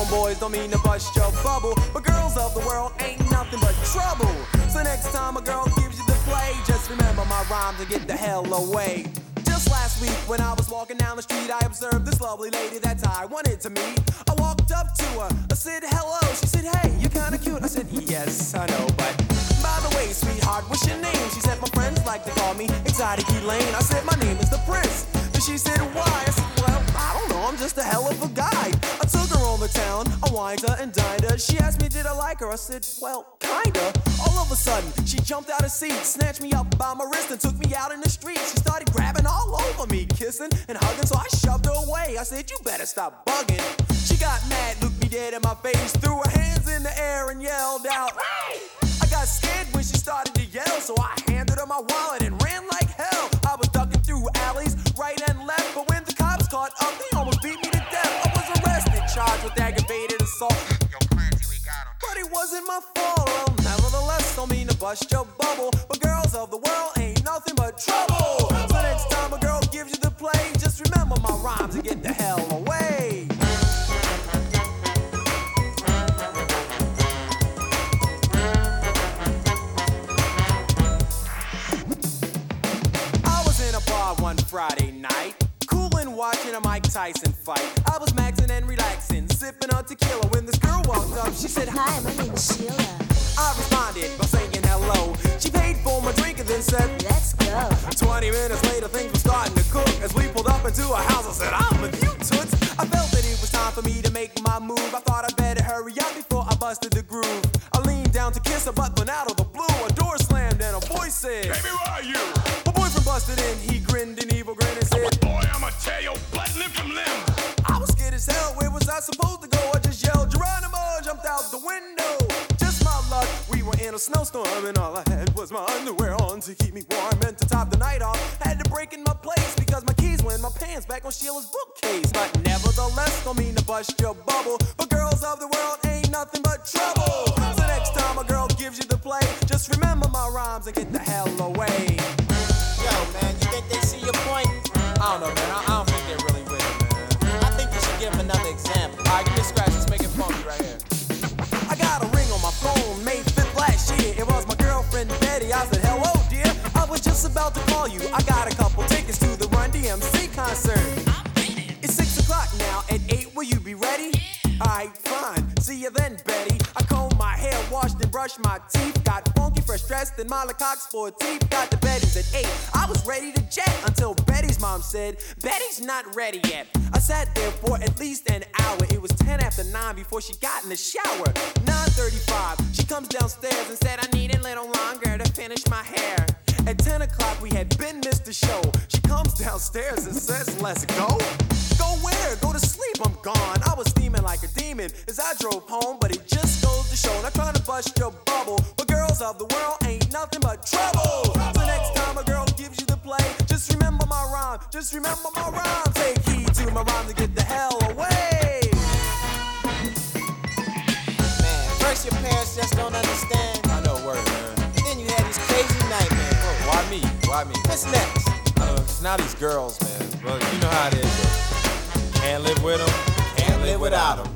homeboys don't mean to bust your bubble, but girls of the world ain't nothing but trouble. So next time a girl gives you the play, just remember my rhymes and get the hell away. Just last week when I was walking down the street, I observed this lovely lady that I wanted to meet. I walked up to her, I said hello, she said hey, you're kinda cute. I said yes, I know, but by the way, sweetheart, what's your name? She said my friends like to call me Exotic Elaine. I said my name is the Prince. Then she said why? I said well, I don't know, I'm just a hell of a guy. I took her over town, I wined her and dined her. She asked me did I like her, I said well, kinda. All of a sudden, she jumped out of seat, snatched me up by my wrist and took me out in the street. She started grabbing all over me, kissing and hugging, so I shoved her away. I said you better stop bugging. She got mad, looked me dead in my face, threw her hands in the air and yelled out hey! I got scared when she started to yell, so I handed her my wallet and ran like hell. I was ducking through alleys, right and left, but when the cops caught up, they almost beat me to death. I was arrested, charged with aggravated assault. Yo, Clancy, we got him. But it wasn't my fault. Well, nevertheless, don't mean to bust your bubble, but girls of the world ain't nothing but trouble. So next time a girl gives you the play, just remember my rhymes and get the hell away. One Friday night, coolin' watching a Mike Tyson fight. I was maxing and relaxing, sipping on tequila when this girl walked up. She said, hi, my name is Sheila. I responded by saying hello. She paid for my drink and then said, let's go. 20 minutes later, things were starting to cook. As we pulled up into a house, I said, I'm with you, toots. I felt that it was time for me to make my move. I thought I'd better hurry up before I busted the groove. I leaned down to kiss her, but then out of the blue, a door slammed and a voice said, Baby, where are you? My boyfriend busted in, he grinned an evil grin and said, boy, I'ma tear your butt limb from limb. I was scared as hell, where was I supposed to go? I just yelled, Geronimo, jumped out the window. Just my luck, we were in a snowstorm and all I had was my underwear on to keep me warm. And to top the night off, had to break in my place because my keys were in my pants back on Sheila's bookcase. But nevertheless, don't mean to bust your bubble, but girls of the world ain't nothing but trouble. So next time a girl gives you the play, just remember my rhymes and get the hell away. Yo, man, you think they see your point? I don't know, man. I don't think they're really with it, man. I think you should give them another example. All right, give me a scratch. Let's make it funky right here. I got a ring on my phone, May 5th last year. It was my girlfriend Betty. I said, hello, dear. I was just about to call you. I got a couple tickets to the Run DMC concert. It's 6 o'clock now. At 8, will you be ready? Alright, fine. See you then, Betty. I combed my hair, washed and brushed my teeth. Got funky, fresh dressed in my Lecoq Sportif. Got to Betty's at 8. I was ready to jet until Betty's mom said, Betty's not ready yet. I sat there for at least an hour. It was 10 after 9 before she got in the shower. 9:35, she comes downstairs and said, I need a little longer to finish my hair. At 10 o'clock, we had been missed the show. She comes downstairs and says, let's go. Go where? Go to sleep, I'm gone. I was steaming like a demon as I drove home, but it just goes to show, not trying to bust your bubble, but girls of the world ain't nothing but trouble. So next time a girl gives you the play, just remember my rhyme, just remember my rhyme. Take heed to my rhyme to get the hell away. Man, first your parents just don't understand. I know, word, man. Then you had these crazy nightmares. Oh, why me? Why me? What's next? Cause now these girls, man, well, you know how it is, bro. Can't live with them, can't live without them.